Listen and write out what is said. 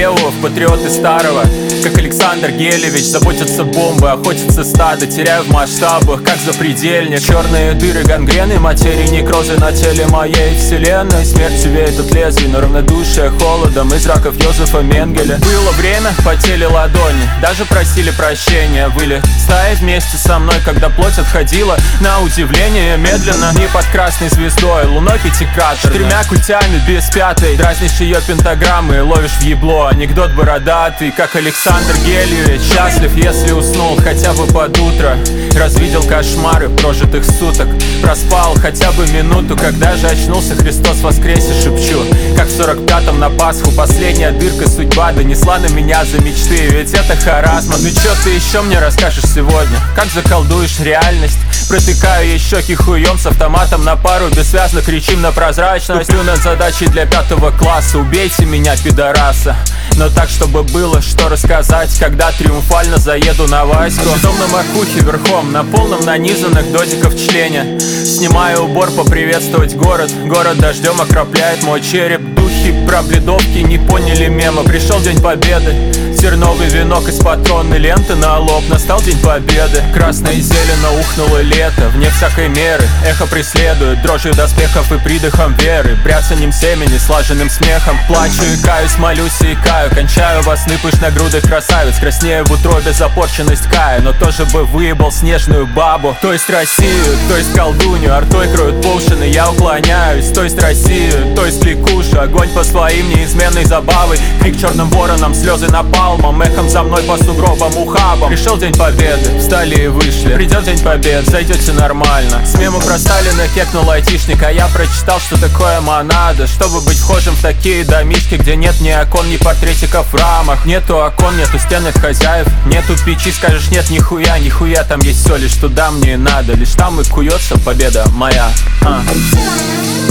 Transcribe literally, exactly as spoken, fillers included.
левого в патриоты старого. Как Александр Гелевич, заботятся бомбы, охотятся стадо, теряю в масштабах, как запредельник. Черные дыры, гангрены, материи, некрозы на теле моей вселенной. Смерть веет от лезвий, но равнодушие холодом из раков Йозефа Менгеля. Было время, потели ладони, даже просили прощения. Выли стаи вместе со мной, когда плоть отходила на удивление медленно. Не под красной звездой, луной пятикратной, четырьмя культями без пятой. Дразнишь ее пентаграммы, ловишь в ебло. Анекдот бородатый, как Александр Гелевич. Счастлив, если уснул хотя бы под утро. Развидел кошмары прожитых суток. Проспал хотя бы минуту, когда же очнулся, Христос воскресе, шепчу. Как в сорок пятом на Пасху последняя дырка судьба донесла на меня за мечты. Ведь это харазма. Ну чё ты еще мне расскажешь сегодня? Как заколдуешь реальность? Протыкаю ей щеки хуем с автоматом на пару. Бессвязно кричим на прозрачность. Туплю над задачей для пятого класса. Убейте меня, пидораса. Но так, чтобы было что рассказать, когда триумфально заеду на Ваську. Дом на макухе верхом, на полном нанизанных додиков члене. Снимаю убор поприветствовать город. Город дождем окропляет мой череп. Духи пробледовки не поняли мема. Пришел день победы. Терновый венок из патронной ленты на лоб. Настал день победы. Красное и зелено ухнуло лето. Вне всякой меры эхо преследует дрожью доспехов и придыхом веры. Бряцаньем семени, слаженным смехом. Плачу и каюсь, молюсь и икаю. Кончаю во сны пышногрудых красавиц. Краснею в утробе запорченность каю. Но тоже бы выебал снежную бабу. То есть Россию, то есть колдунью. Артой кроют поушины, я уклоняюсь. То есть Россию, то есть ликушу. Огонь по своим неизменной забавой. Крик черным вороном, слезы напал. Эхом за мной по сугробам ухабам. Пришел день победы, встали и вышли. Придет день побед, зайдете нормально. С мема про Сталина кекнул айтишник. А я прочитал, что такое монада. Чтобы быть вхожим в такие домишки, где нет ни окон, ни портретиков в рамах. Нету окон, нету стен, нет хозяев. Нету печи, скажешь нет нихуя. Нихуя, там есть все, лишь туда мне и надо. Лишь там и куется победа моя. а.